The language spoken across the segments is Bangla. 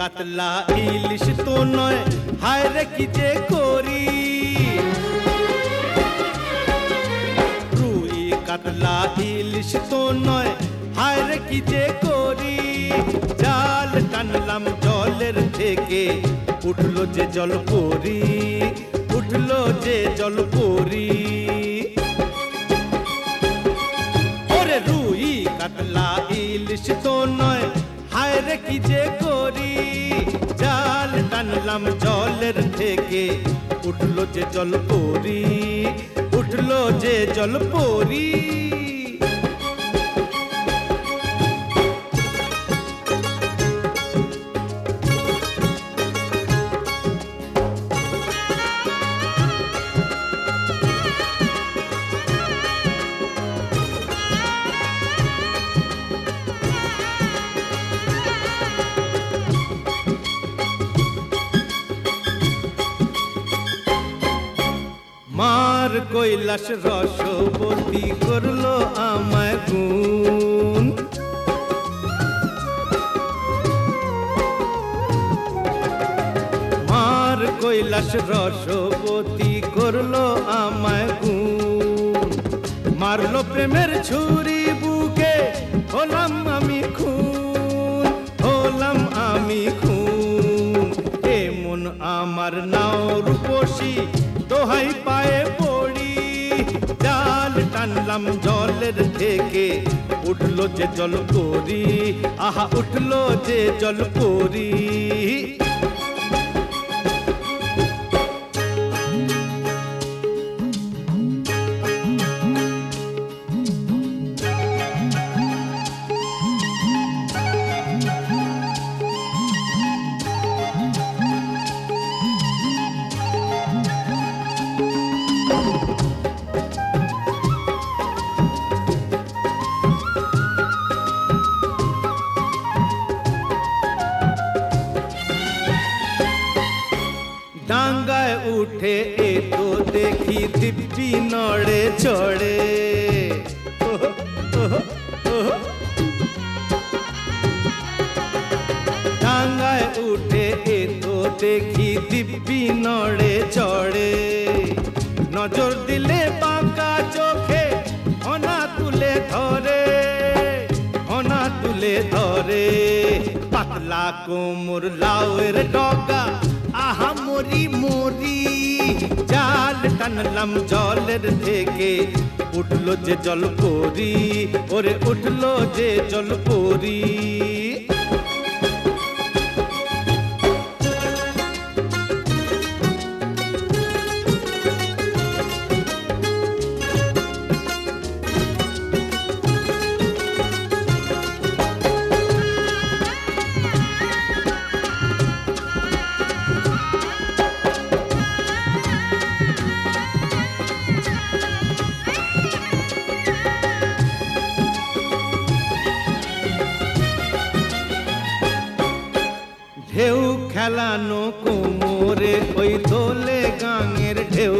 কাতলা ইলিশ তো নয়, হায় রে কি যে করি। রুই কাতলা ইলিশ তো নয়, হায় রে কি যে করি। জাল টানলাম জলের থেকে, উঠলো যে জল পরি, উঠলো যে জল পরি। ওরে রুই কাতলা ইলিশ তো নয়, হায় রে কি যে করি। জাল টানলাম জলের থেকে, উঠলো যে জল পরি, উঠলো যে জল পরি। মার কৈলাস রসবতী করলো আমায় গুণ। মার কৈলাস রসবতী করলো আমায় গুণ। মারলো প্রেমের ছুরি বুকে, হলাম আমি খুন, হলাম আমি খুন। এমন আমার নাও রূপসী, দোহাই পায়ে পড়ি। জাল টানলাম জলের থেকে, উঠলো যে জল পরি, আহা উঠলো যে জল পরি। ডাঙ্গায় উঠে এ তো দেখি দিব্যি নড়ে চড়ে। ডাঙ্গায় উঠে এ তো দেখি দিব্যি নড়ে চড়ে। নজর দিলে বাঁকা চোখে হনা তুলে ধরে, হনা তুলে ধরে। পাতলা কোমর লাউয়ের ডগা, আহা মরি মরি। জাল টানলাম জলের থেকে, উঠলো যে জল পরি, ওরে উঠলো যে জল পরি। ঢেউ খেলানো কোমরে, ওই দোলে গাঙের ঢেউ।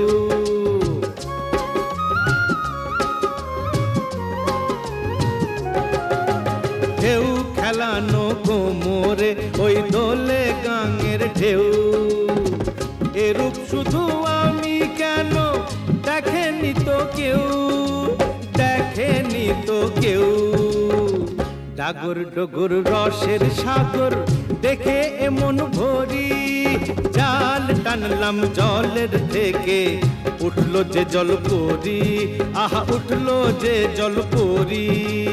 ঢেউ খেলানো কোমরে, ওই দোলে গাঙের ঢেউ। এরূপ শুধু আমি কেন, দেখেনি তো কেউ, দেখেনি তো কেউ। ডাগর ডগর রসের সাগর, দেখে এমন ভরি। জাল টানলাম জলের থেকে, উঠলো যে জল পরি, আহা উঠলো যে জল পরি।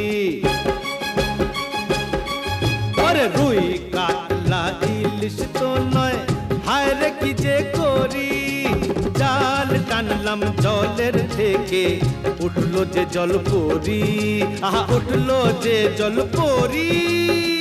আরে রুই কাতলা ইলিশ তো নয়, হায় রে কি যে করি। জাল টানলাম জলের থেকে, উঠলো যে জল পরি, আহা উঠলো যে জল পরি।